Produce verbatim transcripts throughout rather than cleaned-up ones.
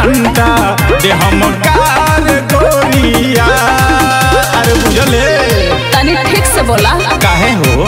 डंडा दे हम कार गोरिया। अरे बुझले तनी ठीक से बोला। काहे हो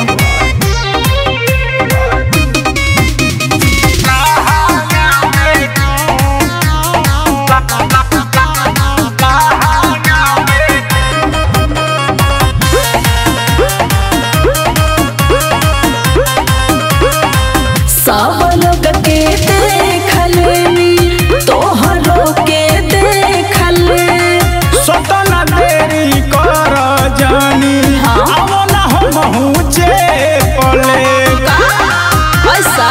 सब लोग के देखले तोहरो के देखले सोतना देरी कर जानी आवो ना हो पहुँचे पले ऐसा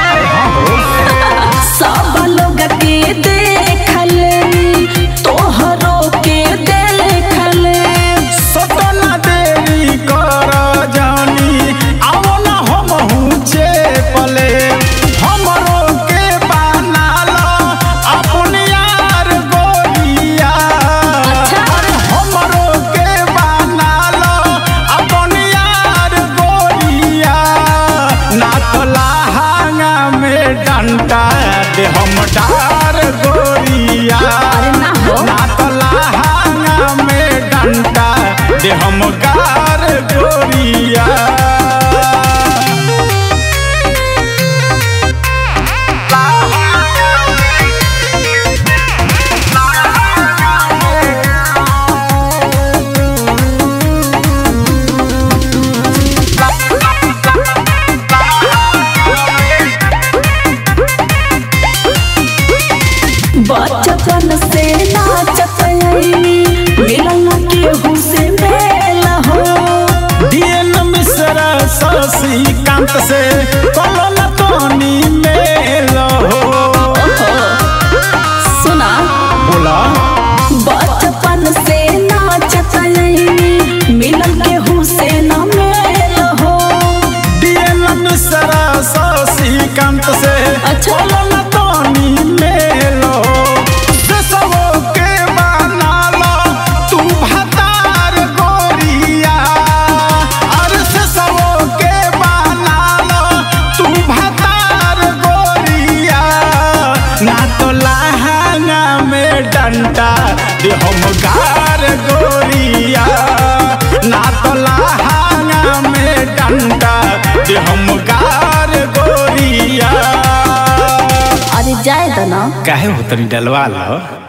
सब लोग के देखले तोहरो के देखले सोतना देरी कर जानी आवो ना हो पहुँचे पले हमरो के बना लो अपन यार गोरिया। अरे हमरो के बना लो अपन यार गोरिया। ना तो लहंगा में डंडा दे हम डार गोरिया। अरे ना हो। ना तो लहंगा में डंडा दे हम गार गोरिया। बचपन से नाचत आईनी मिलना केहू से मेल हो। डीएन मिश्रा शशि कांत से कलम तोनी मेल हो। सुना बोला बचपन से नाचत आईनी मिलन केहू से न मेल हो। डीएन मिश्रा शशि कांत से अच्छा। कलम तोनी मेल हो। सबो के बना लो तू भतार गोरिया। अरे से सबो के बना लो तू भतार गोरिया। ना तो लहंगा में डंडा दे हम गार गोरिया। ना तो लहंगा में डंडा दे हम गार गोरिया। अरे जाए तो ना काहे हो तनी डलवा लो।